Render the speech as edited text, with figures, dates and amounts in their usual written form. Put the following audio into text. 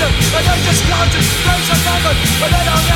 and they just can't embrace a moment when they don't